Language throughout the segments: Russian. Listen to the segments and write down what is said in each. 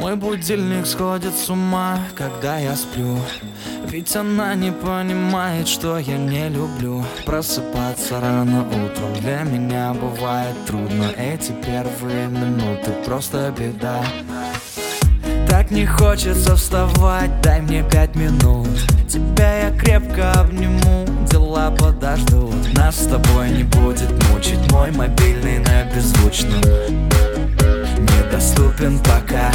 Мой будильник сходит с ума, когда я сплю. Ведь она не понимает, что я не люблю просыпаться рано утром. Для меня бывает трудно, эти первые минуты просто беда. Так не хочется вставать, дай мне 5 минут. Тебя я крепко обниму, дела подождут. Нас с тобой не будет мучить мой мобильный на беззвучном. Недоступен пока.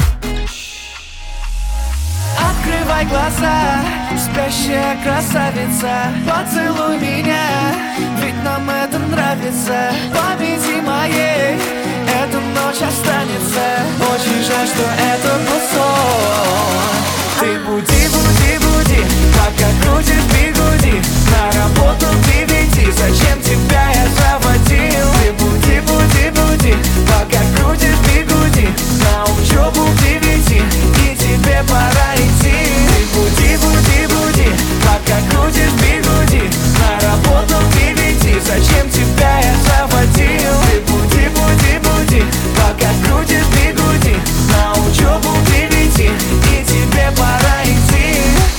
Открывай глаза, спящая красавица, поцелуй меня, ведь нам это нравится. Победи моей, эта ночь останется. Очень жаль, что это был сон. Ты буди, буди, буди, пока крутишь бигуди. На работу к 9, зачем тебя я заводил? Ты буди, буди, буди, пока крутишь бигуди. На учебу к 9, и тебе пора идти. Ты буди, буди, буди, пока крутишь бигуди. На работу к 9, зачем тебя я заводил? Ты буди, буди, буди, пока крутишь бигуди. На учебу к 9, и тебе пора идти.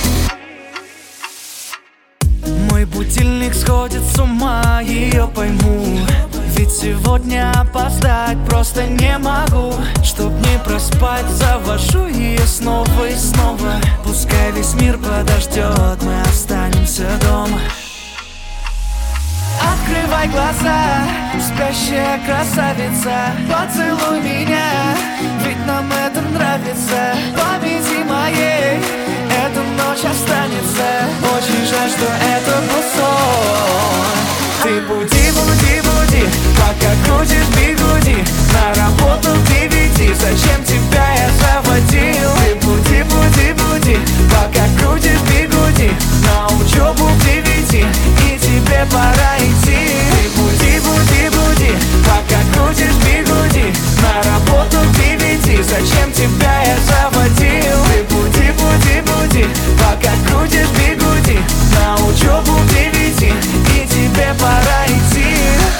Мой будильник сходит с ума, ее пойму. Ведь сегодня опоздать просто не могу. Чтоб не проспать, завожу ее снова и снова. Пускай весь мир подождет, мы останемся дома. Открывай глаза, спящая красавица, поцелуй меня, ведь нам это нравится. Победи моей, эта ночь останется. Очень жаль, что это был сон. Ты буди, буди, буди, пока крутишь бигуди. На работу к 9, зачем тебя я заводил? Ты буди, буди, буди, пока крутишь бигуди. На учебу к 9, и тебе пора идти. Ты буди, буди, буди, пока крутишь бигуди. На работу к 9, зачем тебя я заводил? Ты буди, буди, буди, пока крутишь бигуди. На учебу к 9, и тебе пора идти.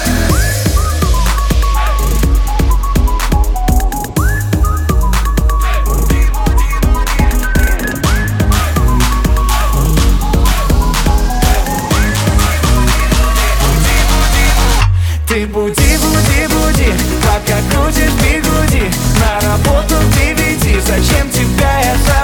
Ты буди, буди, буди, пока крутишь бигуди. На работу к 9, зачем тебя я заводил?